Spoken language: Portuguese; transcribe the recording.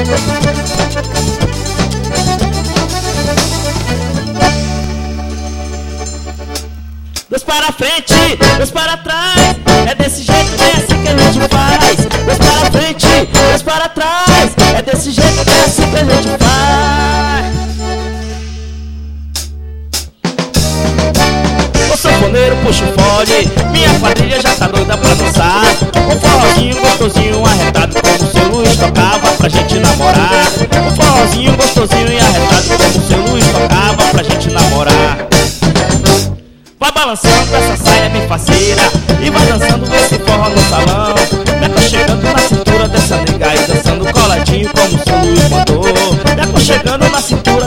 Dois para frente, dois para trás, é desse jeito, é assim que a gente faz. Dois para frente, dois para trás, é desse jeito, é assim que a gente faz. O sanfoneiro puxa o fole, minha quadrilha já tá doida pra dançar. Um forrozinho gostosinho, arretado, como o seu Luiz tocava pra gente namorar. Um forrozinho gostosinho e arretado, como o seu Luiz tocava pra gente namorar. Vai balançando essa saia bem faceira e vai dançando esse forró no salão. Me aconchegando na cintura dessa nega e dançando coladinho como o seu Luiz mandou. Me aconchegando na cintura